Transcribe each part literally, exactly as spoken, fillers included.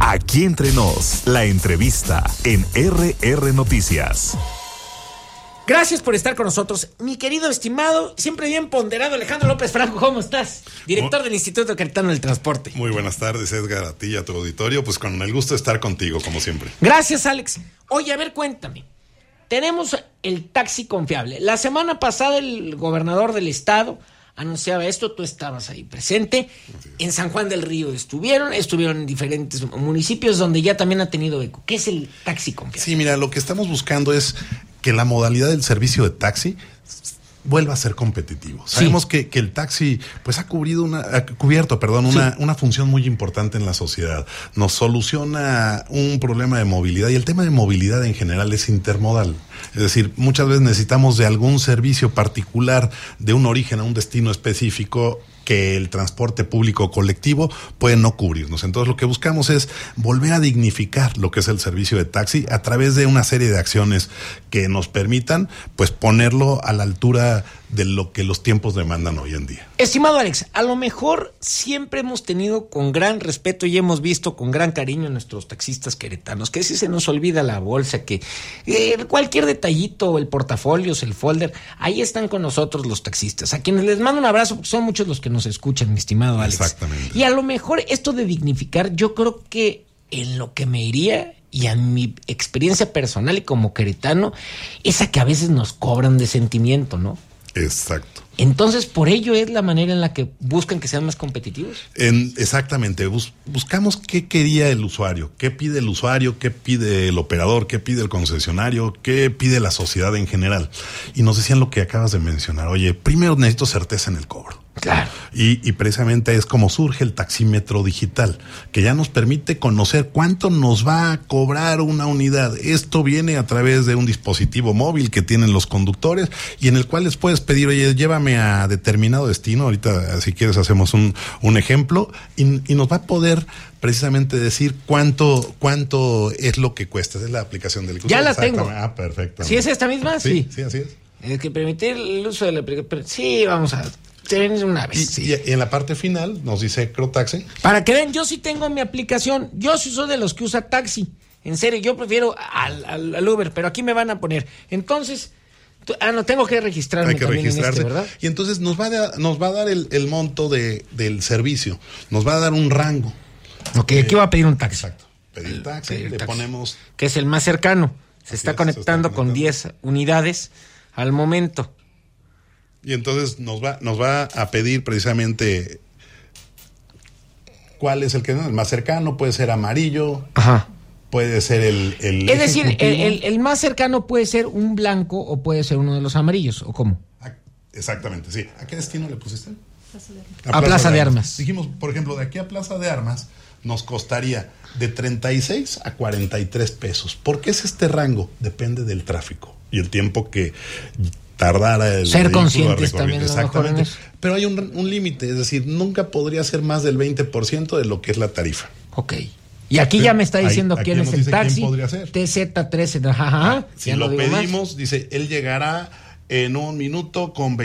Aquí Entre Nos, la entrevista en R R Noticias. Gracias por estar con nosotros, mi querido estimado, siempre bien ponderado Alejandro López Franco. ¿Cómo estás? Director muy, del Instituto Queretano del Transporte. Muy buenas tardes, Edgar, a ti y a tu auditorio. Pues con el gusto de estar contigo, como siempre. Gracias, Alex. Oye, a ver, cuéntame. Tenemos el taxi confiable. La semana pasada el gobernador del estado anunciaba esto, tú estabas ahí presente. En San Juan del Río estuvieron, estuvieron en diferentes municipios donde ya también ha tenido eco. ¿Qué es el taxi confiable? Sí, mira, lo que estamos buscando es que la modalidad del servicio de taxi vuelva a ser competitivo. Sabemos sí. que, que el taxi pues ha cubrido una, ha cubierto, perdón, una, sí. una función muy importante en la sociedad. Nos soluciona un problema de movilidad, y el tema de movilidad en general es intermodal. Es decir, muchas veces necesitamos de algún servicio particular de un origen a un destino específico que el transporte público colectivo puede no cubrirnos. Entonces lo que buscamos es volver a dignificar lo que es el servicio de taxi a través de una serie de acciones que nos permitan pues ponerlo a la altura de lo que los tiempos demandan hoy en día. Estimado Alex, a lo mejor siempre hemos tenido con gran respeto y hemos visto con gran cariño a nuestros taxistas queretanos, que si se nos olvida la bolsa, que eh, cualquier detallito, el portafolio, el folder, ahí están con nosotros los taxistas, a quienes les mando un abrazo, porque son muchos los que nos escuchan, mi estimado Alex. Exactamente. Y a lo mejor esto de dignificar, yo creo que en lo que me iría, y a mi experiencia personal y como queretano, es a que a veces nos cobran de sentimiento, ¿no? Exacto. Entonces, por ello es la manera en la que buscan que sean más competitivos. En, exactamente. Bus, buscamos qué quería el usuario, qué pide el usuario, qué pide el operador, qué pide el concesionario, qué pide la sociedad en general. Y nos decían lo que acabas de mencionar. Oye, primero necesito certeza en el cobro. Claro. Y, y precisamente es como surge el taxímetro digital, que ya nos permite conocer cuánto nos va a cobrar una unidad. Esto viene a través de un dispositivo móvil que tienen los conductores y en el cual les puedes pedir, oye, llévame a determinado destino. Ahorita, si quieres, hacemos un, un ejemplo y, y nos va a poder precisamente decir cuánto cuánto es lo que cuesta. Es la aplicación del Ya la tengo. Ah, perfecto. ¿Sí es esta misma? Sí, sí, sí, así es. El que permite el uso de la aplicación. Sí, vamos a... Una vez, y, sí. y en la parte final nos dice Crotaxi. Para que vean, yo sí tengo mi aplicación. Yo sí soy de los que usa taxi. En serio, yo prefiero al, al, al Uber, pero aquí me van a poner. Entonces, tú, ah, no, tengo que registrarme. Hay que también registrarse, en este, ¿verdad? Y entonces nos va a dar, nos va a dar el, el monto de, del servicio. Nos va a dar un rango. Ok, eh, aquí va a pedir un taxi. Exacto. Pedir taxi, pedir le taxi, ponemos... que es el más cercano. Se está es, conectando se está con diez unidades al momento. Y entonces nos va, nos va a pedir precisamente cuál es el que el más cercano, puede ser amarillo, ajá, puede ser el, el es decir, el, el, el más cercano puede ser un blanco o puede ser uno de los amarillos, ¿o cómo? Exactamente, sí. ¿A qué destino le pusiste? Plaza de Armas. A Plaza, Plaza de Armas. Armas. Dijimos, por ejemplo, de aquí a Plaza de Armas nos costaría de treinta y seis a cuarenta y tres pesos. ¿Por qué es este rango? Depende del tráfico y el tiempo que tardara el ser conscientes también. Exactamente. Pero hay un, un límite, es decir, nunca podría ser más del veinte por ciento de lo que es la tarifa. Ok. Y aquí ya me está diciendo ahí, quién es el taxi. ¿Quién podría ser? T Z trece. Ajá. Ah, si lo, lo pedimos, más. Dice, él llegará en un minuto con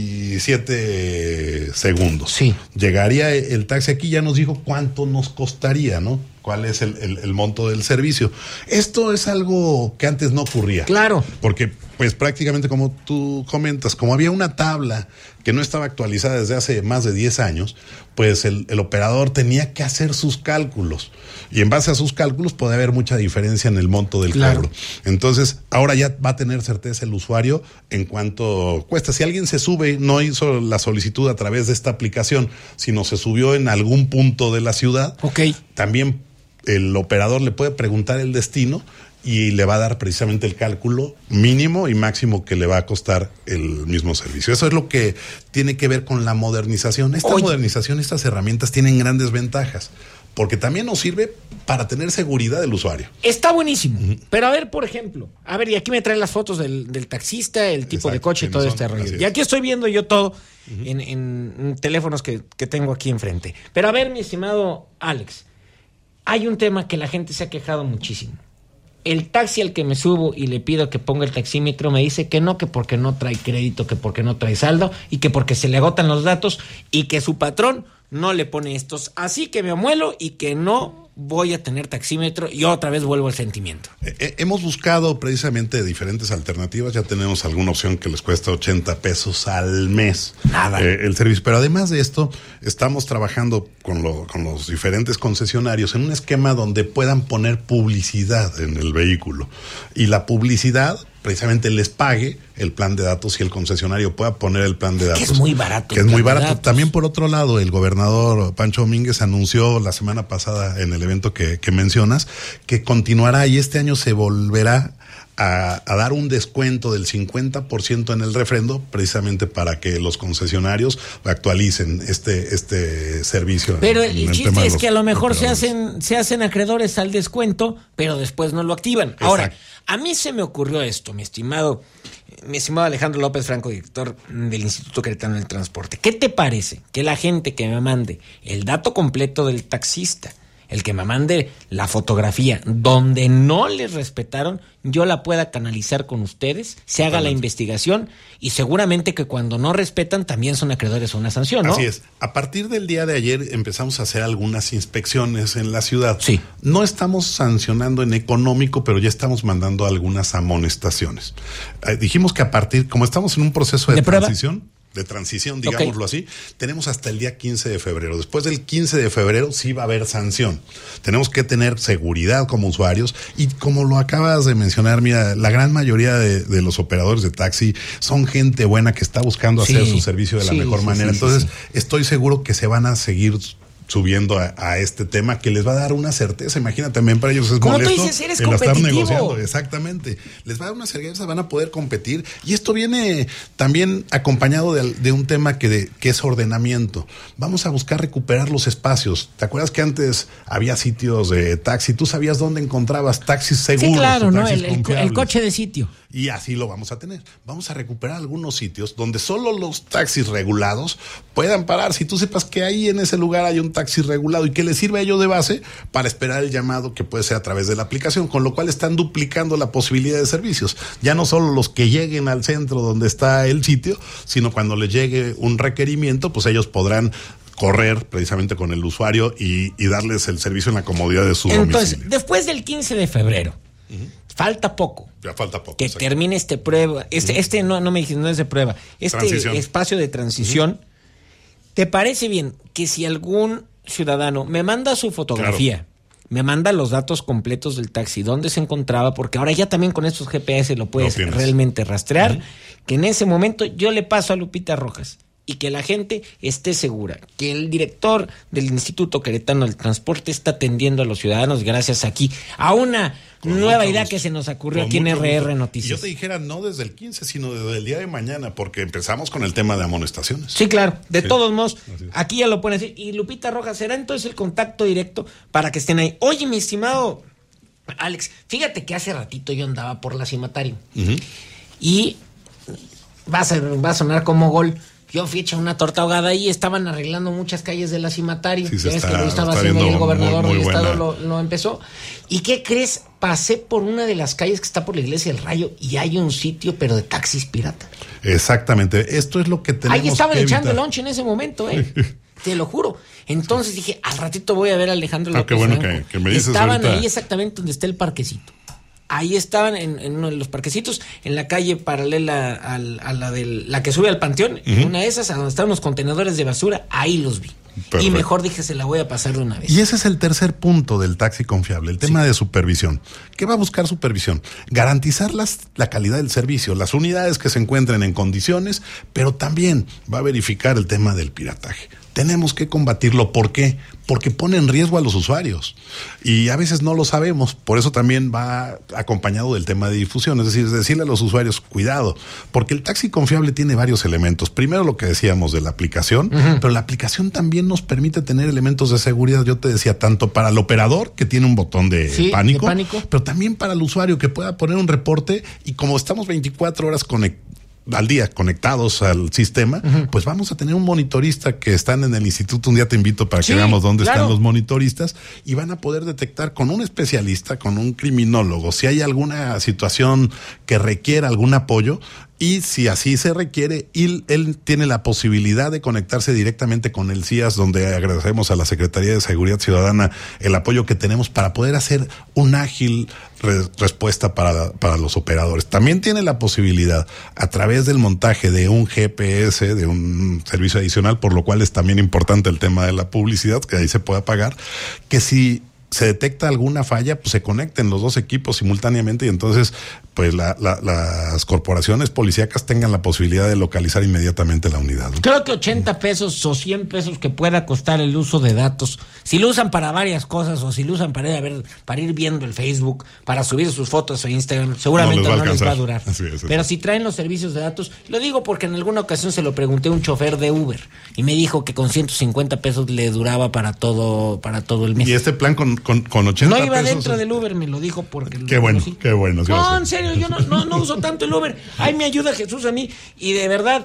veintisiete segundos. Sí. Llegaría el taxi aquí, ya nos dijo cuánto nos costaría, ¿no? Cuál es el, el, el monto del servicio. Esto es algo que antes no ocurría. Claro. Porque, pues prácticamente como tú comentas, como había una tabla que no estaba actualizada desde hace más de diez años, pues el, el operador tenía que hacer sus cálculos. Y en base a sus cálculos puede haber mucha diferencia en el monto del claro. cobro. Entonces, ahora ya va a tener certeza el usuario en cuánto cuesta. Si alguien se sube, no hizo la solicitud a través de esta aplicación, sino se subió en algún punto de la ciudad, okay. también el operador le puede preguntar el destino y le va a dar precisamente el cálculo mínimo y máximo que le va a costar el mismo servicio. Eso es lo que tiene que ver con la modernización. Esta Oye. modernización, estas herramientas tienen grandes ventajas, porque también nos sirve para tener seguridad del usuario. Está buenísimo, uh-huh. pero a ver, por ejemplo, a ver, y aquí me traen las fotos del, del taxista, el tipo Exacto, de coche y todo son, este rollo. Y aquí estoy viendo yo todo uh-huh. en, en, en teléfonos que, que tengo aquí enfrente. Pero a ver, mi estimado Alex, hay un tema que la gente se ha quejado muchísimo. El taxi al que me subo y le pido que ponga el taxímetro me dice que no, que porque no trae crédito, que porque no trae saldo y que porque se le agotan los datos y que su patrón no le pone estos. Así que me amuelo y que no voy a tener taxímetro y otra vez vuelvo al sentimiento. Eh, hemos buscado precisamente diferentes alternativas. Ya tenemos alguna opción que les cuesta ochenta pesos al mes. Nada. Eh, el servicio. Pero además de esto, estamos trabajando con, lo, con los diferentes concesionarios en un esquema donde puedan poner publicidad en el vehículo. Y la publicidad precisamente les pague el plan de datos y el concesionario pueda poner el plan de datos. Que es muy barato. Que es muy barato. También, por otro lado, el gobernador Pancho Domínguez anunció la semana pasada en el evento que, que mencionas que continuará y este año se volverá a, a dar un descuento del cincuenta por ciento en el refrendo, precisamente para que los concesionarios actualicen este este servicio. Pero el, el chiste es que a lo mejor se hacen se hacen acreedores al descuento, pero después no lo activan. Exacto. Ahora, a mí se me ocurrió esto, mi estimado, mi estimado Alejandro López Franco, director del Instituto Queretano del Transporte. ¿Qué te parece que la gente que me mande el dato completo del taxista, el que me mande la fotografía donde no les respetaron, yo la pueda canalizar con ustedes, se haga la investigación y seguramente que cuando no respetan también son acreedores a una sanción, ¿no? Así es. A partir del día de ayer empezamos a hacer algunas inspecciones en la ciudad. Sí. No estamos sancionando en económico, pero ya estamos mandando algunas amonestaciones. Eh, dijimos que a partir, como estamos en un proceso de, ¿De transición... Prueba? de transición, digámoslo okay. así, tenemos hasta el día quince de febrero. Después del quince de febrero sí va a haber sanción. Tenemos que tener seguridad como usuarios y como lo acabas de mencionar, mira, la gran mayoría de, de los operadores de taxi son gente buena que está buscando sí. hacer su servicio de la sí, mejor sí, manera. Sí, Entonces, sí, sí. estoy seguro que se van a seguir subiendo a, a este tema que les va a dar una certeza. Imagina, también para ellos es Como molesto tú dices, eres el estar competitivo. negociando. Exactamente. Les va a dar una certeza, van a poder competir. Y esto viene también acompañado de, de un tema que, de, que es ordenamiento. Vamos a buscar recuperar los espacios. ¿Te acuerdas que antes había sitios de taxi? Tú sabías dónde encontrabas taxis seguros. Sí, claro, ¿no? El, el, el coche de sitio. Y así lo vamos a tener. Vamos a recuperar algunos sitios donde solo los taxis regulados puedan parar. Si tú sepas que ahí en ese lugar hay un taxi regulado y que les sirve a ello de base para esperar el llamado que puede ser a través de la aplicación, con lo cual están duplicando la posibilidad de servicios. Ya no solo los que lleguen al centro donde está el sitio, sino cuando les llegue un requerimiento, pues ellos podrán correr precisamente con el usuario y, y darles el servicio en la comodidad de su Entonces, domicilio. Entonces, después del quince de febrero, uh-huh. falta poco. Ya falta poco. Que exacto. termine este prueba, este, uh-huh. este no, no me dijiste, no es de prueba, este transición. espacio de transición. Uh-huh. ¿Te parece bien que si algún ciudadano me manda su fotografía, claro. me manda los datos completos del taxi, dónde se encontraba, porque ahora ya también con estos G P S lo puedes lo realmente rastrear, uh-huh. que en ese momento yo le paso a Lupita Rojas y que la gente esté segura que el director del Instituto Queretano del Transporte está atendiendo a los ciudadanos gracias aquí a una con nueva idea gusto. que se nos ocurrió con aquí en R R Noticias. Y yo te dijera no desde el quince, sino desde el día de mañana, porque empezamos con el tema de amonestaciones. Sí, claro. De sí. todos modos, aquí ya lo pueden decir. Y Lupita Rojas será entonces el contacto directo para que estén ahí. Oye, mi estimado Alex, fíjate que hace ratito yo andaba por la Cimatario uh-huh. y va a, ser, va a sonar como gol. Yo fui hecha una torta ahogada ahí, estaban arreglando muchas calles de la Cimatario. Sí, ya está, es que lo estaba haciendo ahí el gobernador muy, muy del estado, lo, lo empezó. ¿Y qué crees? Pasé por una de las calles que está por la Iglesia del Rayo y hay un sitio, pero de taxis pirata. Exactamente, esto es lo que tenemos ahí estaban que echando evitar. lunch en ese momento, ¿eh? Te lo juro. Entonces sí. dije, al ratito voy a ver a Alejandro ah, López qué bueno Franco. que, que me dices Estaban ahorita. ahí exactamente donde está el parquecito. Ahí estaban en, en uno de los parquecitos, en la calle paralela al, a la del, la que sube al panteón, uh-huh. una de esas, a donde estaban los contenedores de basura, ahí los vi. Perfecto. Y mejor dije, se la voy a pasar de una vez. Y ese es el tercer punto del taxi confiable, el tema sí. de supervisión. ¿Qué va a buscar supervisión? Garantizar las, la calidad del servicio, las unidades que se encuentren en condiciones, pero también va a verificar el tema del pirataje. Tenemos que combatirlo. ¿Por qué? Porque pone en riesgo a los usuarios. Y a veces no lo sabemos. Por eso también va acompañado del tema de difusión. Es decir, decirle a los usuarios, cuidado. Porque el taxi confiable tiene varios elementos. Primero lo que decíamos de la aplicación, uh-huh. pero la aplicación también nos permite tener elementos de seguridad. Yo te decía, tanto para el operador, que tiene un botón de, sí, pánico, de pánico, pero también para el usuario, que pueda poner un reporte. Y como estamos veinticuatro horas conectados, al día conectados al sistema, uh-huh. pues vamos a tener un monitorista que están en el instituto. Un día te invito para que sí, veamos dónde claro. están los monitoristas y van a poder detectar con un especialista, con un criminólogo, si hay alguna situación que requiera algún apoyo, Y si así se requiere, él, él tiene la posibilidad de conectarse directamente con el C I A S, donde agradecemos a la Secretaría de Seguridad Ciudadana el apoyo que tenemos para poder hacer una ágil re- respuesta para, para los operadores. También tiene la posibilidad, a través del montaje de un G P S, de un servicio adicional, por lo cual es también importante el tema de la publicidad, que ahí se pueda pagar, que si se detecta alguna falla, pues se conecten los dos equipos simultáneamente y entonces pues la, la, las corporaciones policíacas tengan la posibilidad de localizar inmediatamente la unidad, ¿no? Creo que ochenta pesos o cien pesos que pueda costar el uso de datos, si lo usan para varias cosas o si lo usan para ir, a ver, para ir viendo el Facebook, para subir sus fotos a Instagram, seguramente no les va, no les va a durar. Así es, Pero si traen los servicios de datos, lo digo porque en alguna ocasión se lo pregunté a un chofer de Uber y me dijo que con ciento cincuenta pesos le duraba para todo, para todo el mes. Y este plan con, con, con ochenta pesos. No iba pesos, dentro del Uber, me lo dijo porque... Qué bueno, sí. qué bueno. Sí, no, en serio, yo no, no, no uso tanto el Uber. Ay, me ayuda Jesús a mí y de verdad...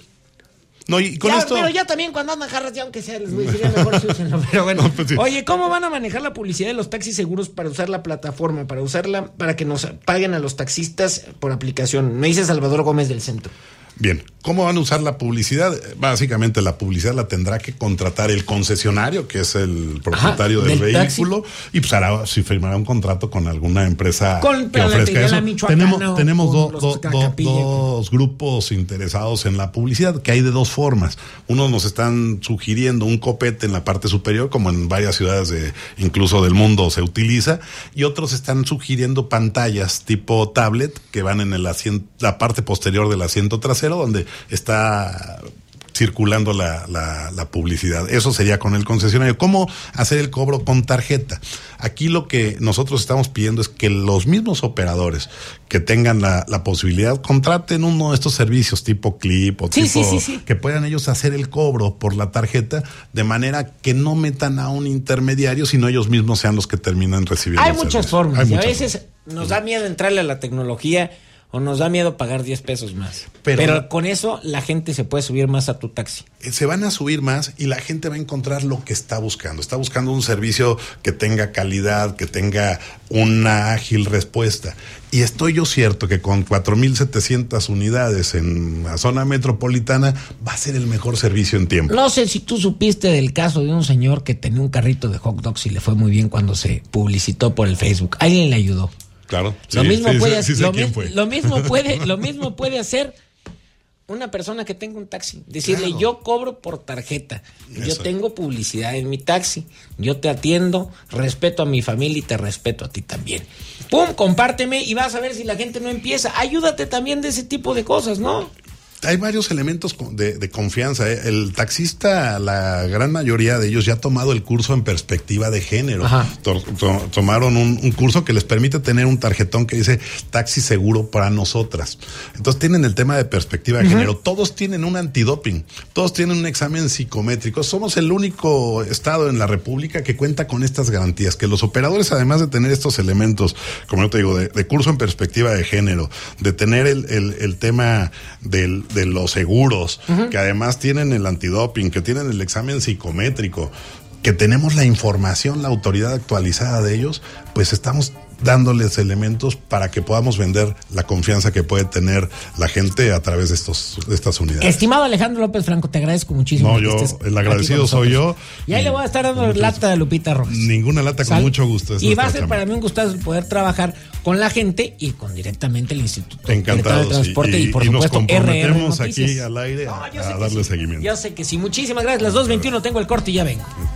No, y con ya, esto... Pero ya también cuando andan jarras, ya aunque sea, les voy a decir, mejor si úsenlo. Pero bueno, no, pues sí. Oye, ¿cómo van a manejar la publicidad de los taxis seguros para usar la plataforma, para usarla, para que nos paguen a los taxistas por aplicación? Me dice Salvador Gómez del Centro. Bien, ¿cómo van a usar la publicidad? Básicamente la publicidad la tendrá que contratar el concesionario, que es el propietario Ajá, del, del vehículo, taxi. Y pues hará, si firmará un contrato con alguna empresa con, que ofrezca eso. Tenemos, tenemos do, do, do, dos grupos interesados en la publicidad, que hay de dos formas. Unos nos están sugiriendo un copete en la parte superior, como en varias ciudades de, incluso del mundo se utiliza, y otros están sugiriendo pantallas tipo tablet que van en el asiento, la parte posterior del asiento trasero, donde está circulando la, la, la publicidad. Eso sería con el concesionario. ¿Cómo hacer el cobro con tarjeta? Aquí lo que nosotros estamos pidiendo es que los mismos operadores que tengan la, la posibilidad contraten uno de estos servicios tipo Clip o sí, tipo sí, sí, sí. que puedan ellos hacer el cobro por la tarjeta de manera que no metan a un intermediario, sino ellos mismos sean los que terminan recibiendo. Hay muchas servicio. formas Hay y muchas a veces formas. Nos da miedo entrarle a la tecnología o nos da miedo pagar diez pesos más. Pero, Pero con eso la gente se puede subir más a tu taxi. Se van a subir más y la gente va a encontrar lo que está buscando. Está buscando un servicio que tenga calidad, que tenga una ágil respuesta. Y estoy yo cierto que con cuatro mil setecientas unidades en la zona metropolitana va a ser el mejor servicio en tiempo. No sé si tú supiste del caso de un señor que tenía un carrito de hot dogs y le fue muy bien cuando se publicitó por el Facebook. Alguien le ayudó. Claro. Lo sí, mismo sí, puede sí, sí lo, quién mi, fue. lo mismo puede lo mismo puede hacer una persona que tenga un taxi, decirle claro. Yo cobro por tarjeta, Eso. Yo tengo publicidad en mi taxi, yo te atiendo, respeto a mi familia y te respeto a ti también. Pum, compárteme y vas a ver si la gente no empieza. Ayúdate también de ese tipo de cosas, ¿no? Hay varios elementos de, de confianza. ¿eh? El taxista, la gran mayoría de ellos ya ha tomado el curso en perspectiva de género. To, to, tomaron un, un curso que les permite tener un tarjetón que dice taxi seguro para nosotras. Entonces tienen el tema de perspectiva de uh-huh. género. Todos tienen un antidoping, todos tienen un examen psicométrico. Somos el único estado en la República que cuenta con estas garantías, que los operadores, además de tener estos elementos, como yo te digo, de, de curso en perspectiva de género, de tener el, el, el tema del de los seguros, uh-huh. que además tienen el antidoping, que tienen el examen psicométrico, que tenemos la información, la autoridad actualizada de ellos, pues estamos dándoles elementos para que podamos vender la confianza que puede tener la gente a través de estos de estas unidades. Estimado Alejandro López Franco, te agradezco muchísimo. No, yo, el agradecido soy yo. Y ahí y, le voy a estar dando lata a Lupita Rojas. Ninguna lata, con ¿Sal? Mucho gusto. Y va a ser para mí un gustazo poder trabajar con la gente y con directamente el Instituto Encantados, de Transporte y, y, y por y supuesto nos comprometemos aquí al aire no, a, a darle sí, seguimiento. Yo sé que sí. Muchísimas gracias. Las dos veintiuno tengo el corte y ya vengo.